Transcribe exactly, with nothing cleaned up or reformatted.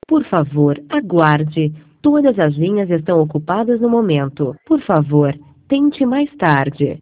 Por favor, aguarde. Todas as linhas estão ocupadas no momento. Por favor, tente mais tarde.